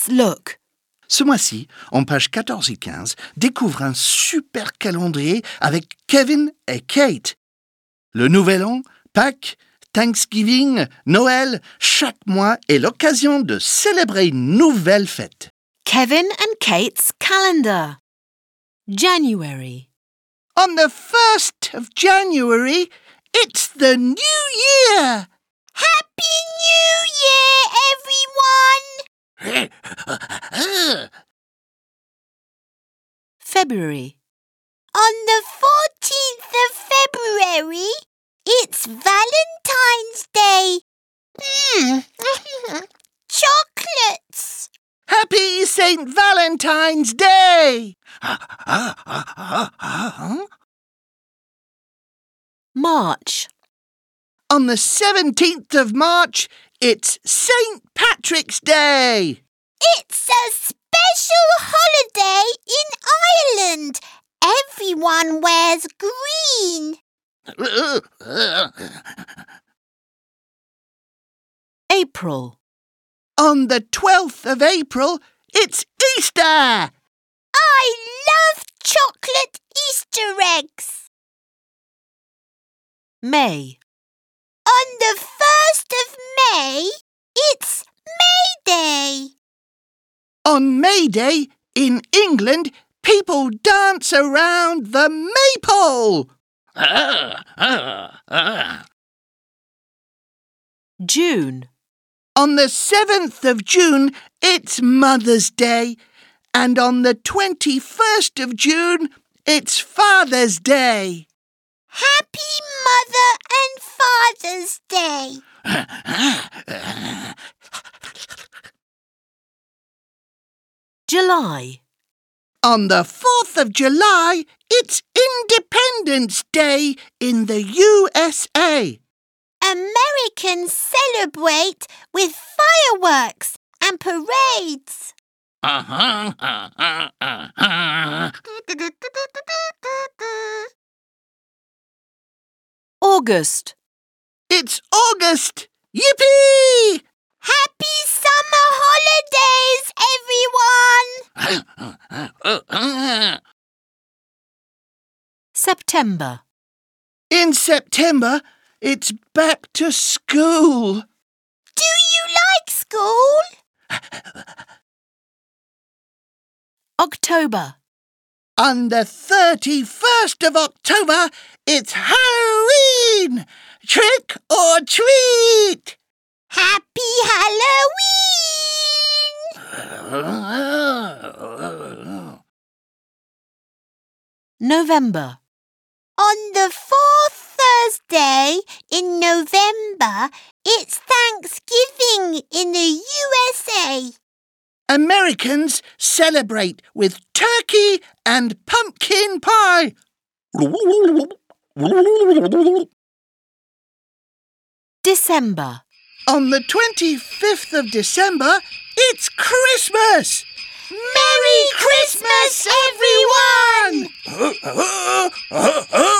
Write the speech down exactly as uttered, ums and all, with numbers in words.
look. Ce mois-ci, en pages quatorze et quinze, découvre un super calendrier avec Kevin et Kate. Le Nouvel An, Pâques, Thanksgiving, Noël, chaque mois est l'occasion de célébrer une nouvelle fête. Kevin and Kate's calendar. January. On the first of January, it's the new year! Happy New Year, everyone! February. On the fourteenth of February, it's Valentine's Day. Mm. Chocolates! Happy Saint Valentine's Day! March. On the seventeenth of March, it's Saint Patrick's Day! It's a special holiday in Ireland. Everyone wears green. April. On the twelfth of April, it's Easter! I love chocolate Easter eggs. May. On the first of May, it's May Day. On May Day, in England, people dance around the maypole! June. On the seventh of June, it's Mother's Day. And on the twenty-first of June, it's Father's Day. Happy Mother and Father's Day. July. On the fourth of July, it's Independence Day in the U S A. Americans celebrate with fireworks and parades. August. It's August! Yippee! Happy summer holidays, everyone! September. In September, it's back to school. Do you like school? October. On the thirty-first of October, it's Halloween! Trick or treat! Happy Halloween! November. On the fourth Thursday in November, it's Thanksgiving in the U S A. Americans celebrate with turkey and pumpkin pie. December. On the twenty-fifth of December, it's Christmas! Merry Christmas, everyone!